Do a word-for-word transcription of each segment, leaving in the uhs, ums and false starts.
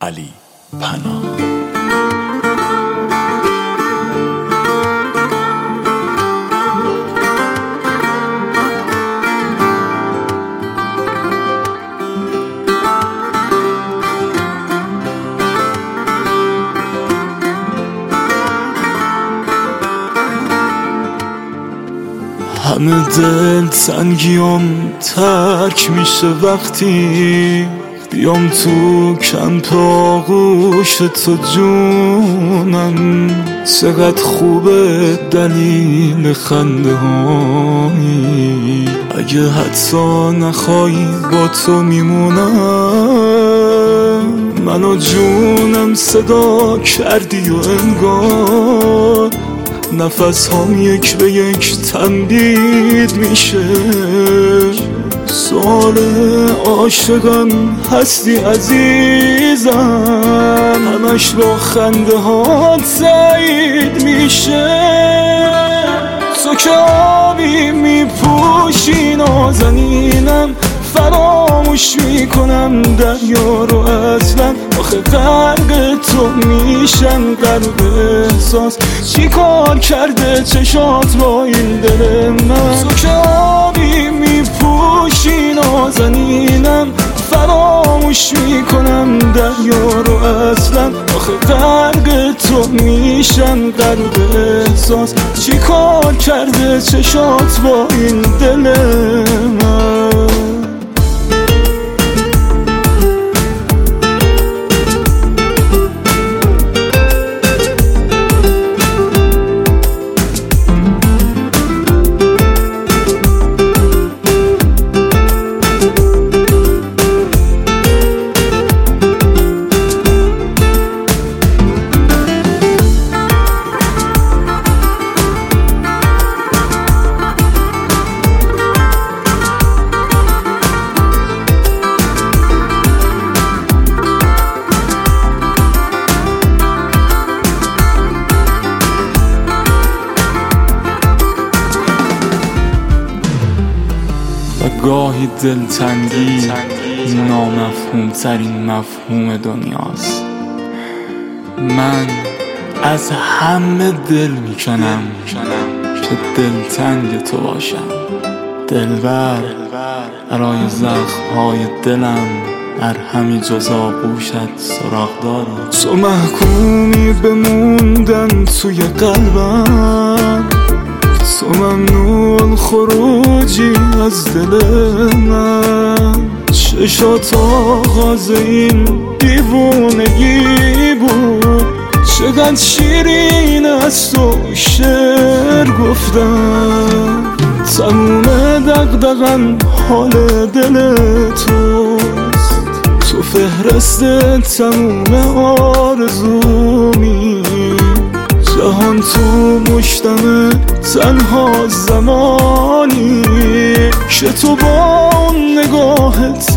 علی پناه. همه دل تنگیام ترک میشه وقتی بیام تو کمپ آغوش تو جونم. چقدر خوبه دلیل خنده هایی، اگه حتی نخوایی با تو میمونم. منو جونم صدا کردی و انگار نفس هم یک به یک تمدید میشه. سوال عاشقم هستی عزیزم، همش با خنده ها تایید میشه. تو که آبی میپوشی نازنینم، فراموش میکنم دریا رو اصلا. آخه غرق تو میشم غرق احساس، چی کار کرده چشات با این دل من؟ تو که آبی میپوشی نازنینم، فراموش میکنم دریا رو اصلا. آخه غرق تو میشم غرق احساس، چی کار کرده چشات با این دل من؟ و گاهی دلتنگی نامفهوم ترین مفهوم دنیاست. من از همه دل میکنم که دلتنگ تو باشم. دلبر برای زخمهای دلم در همی جز آغوشت سراغ دارم. تو محکومی بموندن توی قلبم، تو ممنون خروجی از دل من. چشات آغاز این دیوونگی بود، چقدر شیرین از تو شعر گفتم. تموم دغدغم حال دل توست، تو فهرست تموم آرزومی. جهان تو مشتمه تنها زمانی که تو با اون نگاهت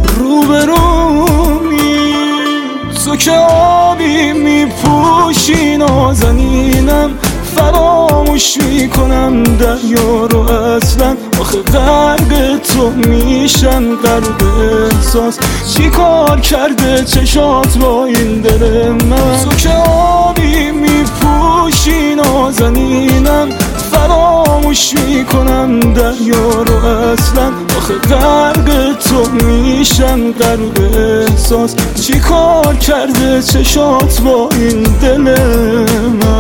روبرومی. تو که آبی میپوشی نازنینم، فراموش میکنم دریا رو اصلا. آخه غرق تو میشم غرق احساس، چی کار کرده چشات با این دل من؟ تو که آبی میپوشی نازنینم، فراموش میکنم دریا رو اصلا. آخه غرق تو میشم غرق احساس، چی کار کرده چشات با این دل من؟